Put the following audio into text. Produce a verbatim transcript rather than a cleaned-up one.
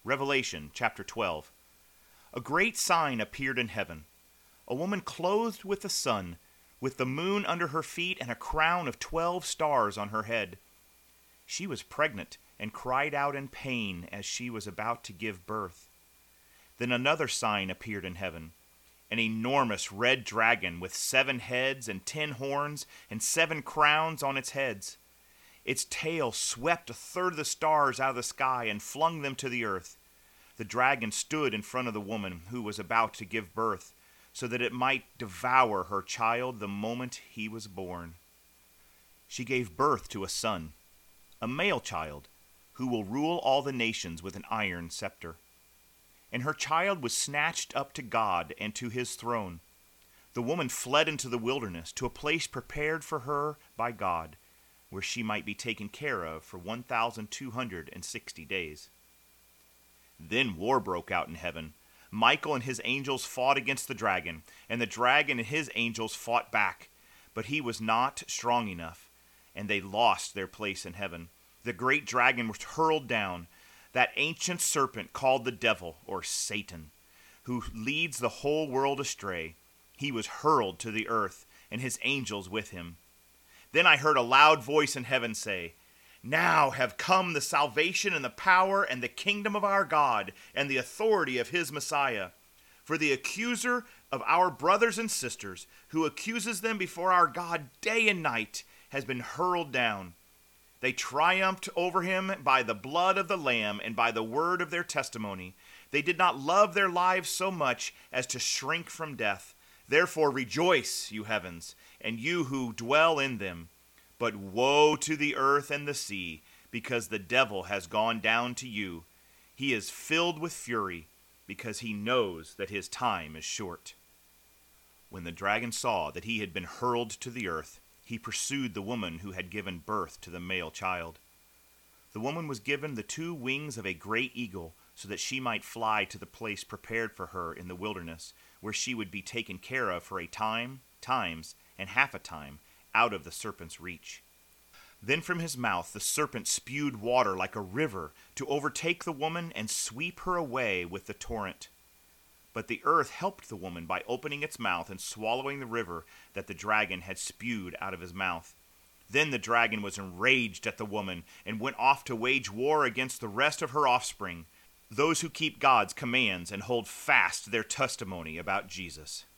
Revelation chapter twelve. A great sign appeared in heaven. A woman clothed with the sun, with the moon under her feet and a crown of twelve stars on her head. She was pregnant and cried out in pain as she was about to give birth. Then another sign appeared in heaven. An enormous red dragon with seven heads and ten horns and seven crowns on its heads. Its tail swept a third of the stars out of the sky and flung them to the earth. The dragon stood in front of the woman who was about to give birth, so that it might devour her child the moment he was born. She gave birth to a son, a male child, who will rule all the nations with an iron scepter. And her child was snatched up to God and to his throne. The woman fled into the wilderness, to a place prepared for her by God, where she might be taken care of for one thousand two hundred sixty days. Then war broke out in heaven. Michael and his angels fought against the dragon, and the dragon and his angels fought back, but he was not strong enough, and they lost their place in heaven. The great dragon was hurled down, that ancient serpent called the devil, or Satan, who leads the whole world astray. He was hurled to the earth, and his angels with him. Then I heard a loud voice in heaven say, "Now have come the salvation and the power and the kingdom of our God and the authority of his Messiah. For the accuser of our brothers and sisters, who accuses them before our God day and night, has been hurled down. They triumphed over him by the blood of the Lamb and by the word of their testimony. They did not love their lives so much as to shrink from death. Therefore rejoice, you heavens, and you who dwell in them. But woe to the earth and the sea, because the devil has gone down to you. He is filled with fury, because he knows that his time is short." When the dragon saw that he had been hurled to the earth, he pursued the woman who had given birth to the male child. The woman was given the two wings of a great eagle, so that she might fly to the place prepared for her in the wilderness, where she would be taken care of for a time, times, and half a time, out of the serpent's reach. Then from his mouth the serpent spewed water like a river to overtake the woman and sweep her away with the torrent. But the earth helped the woman by opening its mouth and swallowing the river that the dragon had spewed out of his mouth. Then the dragon was enraged at the woman and went off to wage war against the rest of her offspring, those who keep God's commands and hold fast their testimony about Jesus.